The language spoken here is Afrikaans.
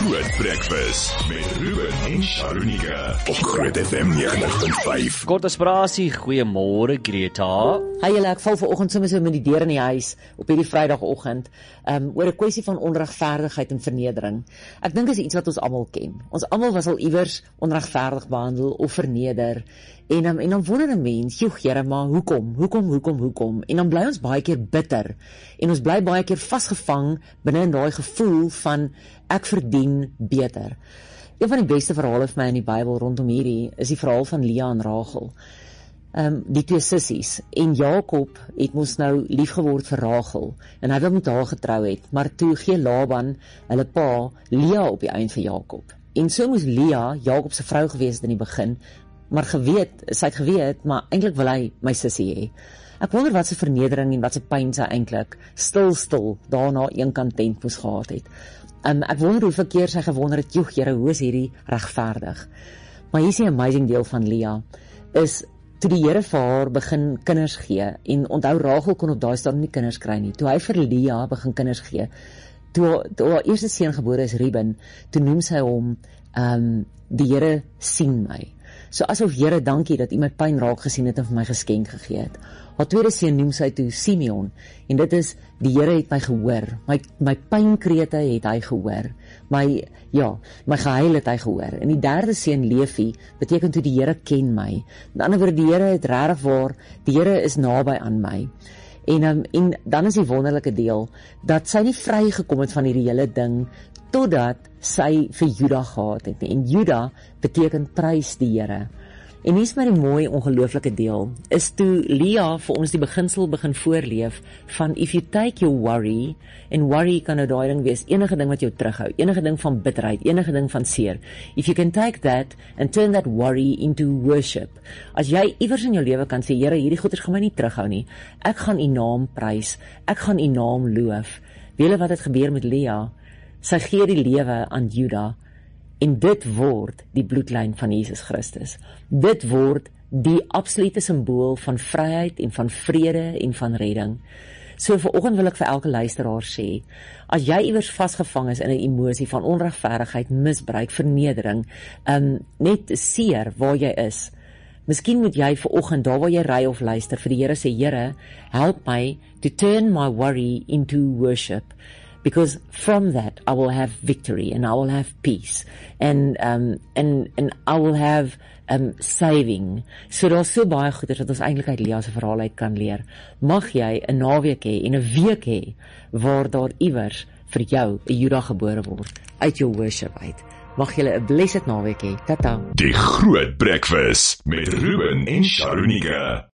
Groot Breakfast met Ruben en Sharonika op Groot FM 90.5. Kort aspirasie, goeiemôre Greta. Hey julle, ek val vanoggend sommer so met die deur in die huis op hierdie Vrydagoggend oor 'n kwessie van onregverdigheid en vernedering. Ek dink dit is iets wat ons almal ken. Ons almal was al iewers onregverdig behandel of verneder. En dan wonder 'n mens, joh Here, maar hoekom? En dan bly ons baie keer bitter. En ons bly baie keer vasgevang binne in daai gevoel van ek verdien beter. Een van die beste verhale vir my in die Bybel rondom hierdie is die verhaal van Lea en Rachel. Die twee sissies. En Jakob het mos nou lief geword vir Rachel en hy wil met haar getrou het, maar toe gee Laban, hulle pa, Lea op die eind vir Jakob. En so moes Lea Jakob se vrou gewees het in die begin, maar sy het geweet, maar eintlik wil hy my sussie hê. Ek wonder wat se vernedering en wat se pyn sy eintlik stil daarna eenkant tent moes gehad het. Ek wonder hoeveel keer sy gewonder het, joh Here, hoe is hierdie regverdig? Maar hier is die amazing deel van Lea, is toe die Here vir haar begin kinders gee, en onthou Rachel kon op daai stadium nie kinders kry nie, toe hy vir Lea begin kinders gee, toe haar eerste seun gebore is Reuben, toe noem sy hom, die Here sien my. So asof Here, dankie dat U my pyn raak gesien het en vir my geskenk gegee het. Haar tweede seun noem sy toe Simeon, en dit is, die Here het my gehoor, my pynkrete het hy gehoor, my gehuil het hy gehoor. En die derde seun Levi beteken toe die Here ken my. Met ander woorde, die Here het regtig waar, die Here is naby aan my. En dan is die wonderlike deel, dat sy nie vrygekom het van hierdie hele ding, totdat sy vir Juda gehad het. En Juda beteken prys die Here. En hier is maar die mooi ongelooflike deel, is toe Lea vir ons die beginsel begin voorleef, van if you take your worry, en worry kan nou daai ding wees, enige ding wat jou terughou, enige ding van bitterheid, enige ding van seer, if you can take that and turn that worry into worship, as jy iewers in jou lewe kan sê, Here, hierdie goeders gaan my nie terughou nie, ek gaan U naam prys, ek gaan U naam loof. Weet julle wat het gebeur met Lea? Sy gee die lewe aan Juda, en dit word die bloedlyn van Jesus Christus. Dit word die absolute simbool van vryheid en van vrede en van redding. So vanoggend wil ek vir elke luisteraar sê, as jy iewers vasgevang is in 'n emosie van onregverdigheid, misbruik, vernedering, net seer waar jy is, miskien moet jy vanoggend, daar waar jy ry of luister, vir die Here sê, Here, help my to turn my worry into worship. Because from that I will have victory and I will have peace and I will have saving. So daar's so baie goeders wat ons eintlik uit Lea se verhaal uit kan leer. Mag jy 'n naweek hê en 'n week hê waar daar iewers vir jou 'n Juda gebore word uit jou worship uit. Mag julle 'n blessed naweek hê. Tata. Die Groot Breakfast met Ruben en Sharonika.